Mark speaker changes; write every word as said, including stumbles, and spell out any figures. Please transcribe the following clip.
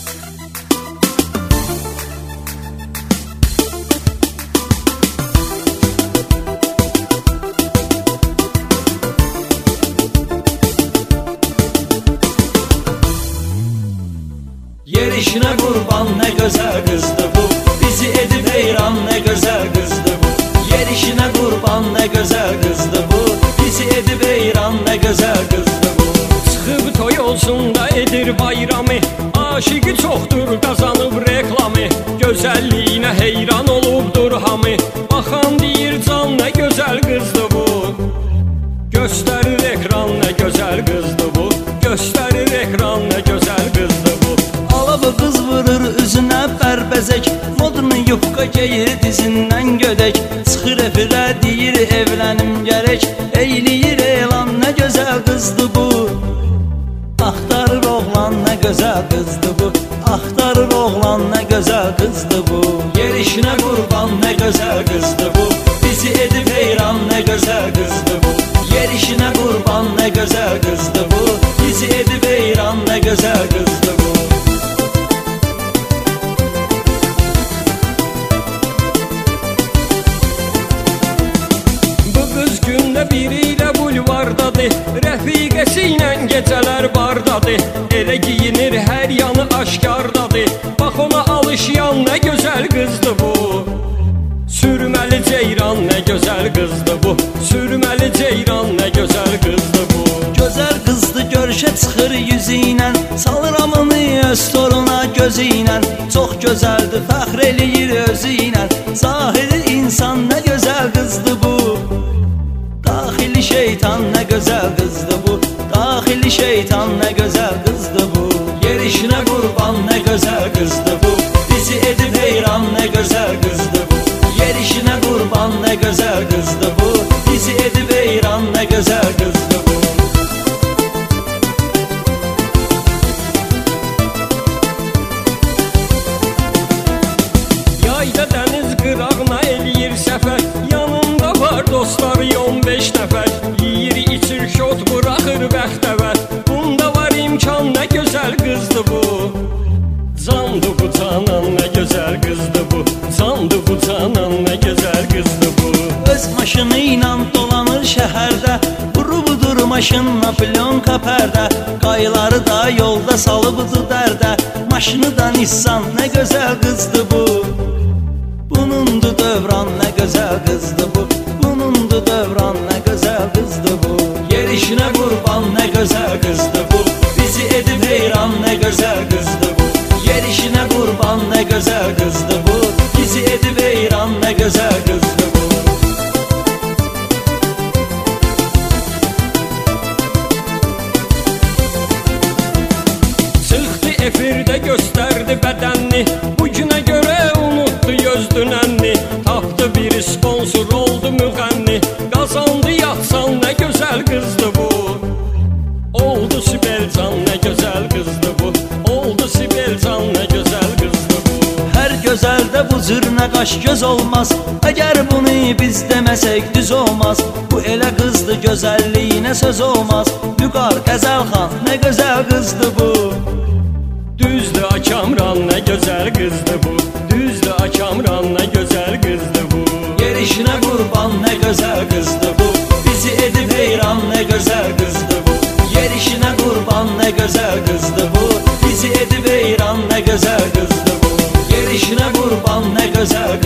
Speaker 1: Yerişine kurban ne güzel kızdı bu, bizi edip heyran ne güzel kızdı bu. Yerişine kurban ne güzel kızdı bu, bizi edip heyran ne güzel kızdı bu.
Speaker 2: Çıxıb toy olsun da edir bayramı, aşıqı çoxdur qazanıb reklamı. Gözəlliyinə heyran olubdur hamı, baxan deyir can nə gözəl qızdı bu. Göstərir ekran nə gözəl qızdı bu, göstərir ekran nə gözəl qızdı bu.
Speaker 1: Alalı kız vurur üzüne bərbezek, modunu yufka geyir dizinden gödek. Çıxır efirə deyir evlənim gerek, eyliyir elan ne güzel kızdı bu. Axtarır oğlan ne güzel kızdı bu, axtarır oğlan ne güzel kızdı bu. Yerişine kurban ne güzel kızdı bu, bizi edip heyran ne güzel kızdı bu. Yerişine kurban ne güzel kızdı bu, bizi edip heyran ne güzel kızdı bu.
Speaker 2: Biriyle bulvardadır, rəfiqəsi ilə gecələr bardadır. Elə giyinir hər yanı aşkardadır, bax ona alışyan nə gözəl qızdı bu. Sürməli ceyran nə gözəl qızdı bu, sürməli ceyran nə gözəl qızdı bu.
Speaker 1: Gözəl qızdı görüşə çıxır yüzü ilə, salır amını öz toruna gözü ilə. Çox gözəldir fəxr eləyir özü ilə, zahiri insan nə gözəl qızdı bu. Daxili şeytan ne güzel kızdı bu, daxili şeytan ne güzel kızdı bu. Yerişine kurban ne güzel kızdı bu, bizi edip heyran ne güzel kızdı bu. Yerişine kurban ne güzel kızdı bu, bizi edip heyran ne güzel kızdı bu.
Speaker 2: Yayda dəniz qırağına eləyir səfər, yanında var dostları on beş nəfər. Yiyir içir şot buraxır bəxtəvər, bunda var imkan nə gözəl qızdı bu. Candı bu canan nə gözəl qızdı bu, candı bu canan nə gözəl qızdı bu.
Speaker 1: Öz maşını ilə dolanır şəhərdə, vuru budur maşınla plyonka pərdə. Qayıları da yolda salıbdı dərdə, maşını da Nissan nə gözəl qızdı bu. Bunundu dövran ne güzel kızdı bu, bunundu dövran ne güzel kızdı bu. Yerişine kurban ne güzel kızdı bu, bizi edip heyran ne güzel kızdı bu. Yerişine kurban ne güzel kızdı bu, bizi edip heyran ne güzel kızdı bu.
Speaker 2: Çıxdı efirdə göstərdi bədənini, bugünə görə unutdu gözdünənni. Tapdı bir sponsor oldu müğənni, qazandı yatsan nə gözəl qızdı bu. Oldu Sibelcan nə gözəl qızdı bu, oldu Sibelcan nə gözəl qızdı bu.
Speaker 1: Hər gözəldə bu zürnə qaş göz olmaz, əgər bunu biz deməsək düz olmaz. Bu elə qızdı gözəlliyinə söz olmaz, Vüqar Qəzəlxan nə gözəl qızdı bu.
Speaker 2: Düzdür Akamran nə gözəl qızdı bu, düzdür Akamran nə gözəl qızdı bu.
Speaker 1: Yerişine kurban ne güzel kızdı bu, bizi edip heyran ne güzel kızdı bu. Yerişine kurban ne güzel kızdı bu, bizi edip heyran ne güzel kızdı bu. Yerişine kurban ne güzel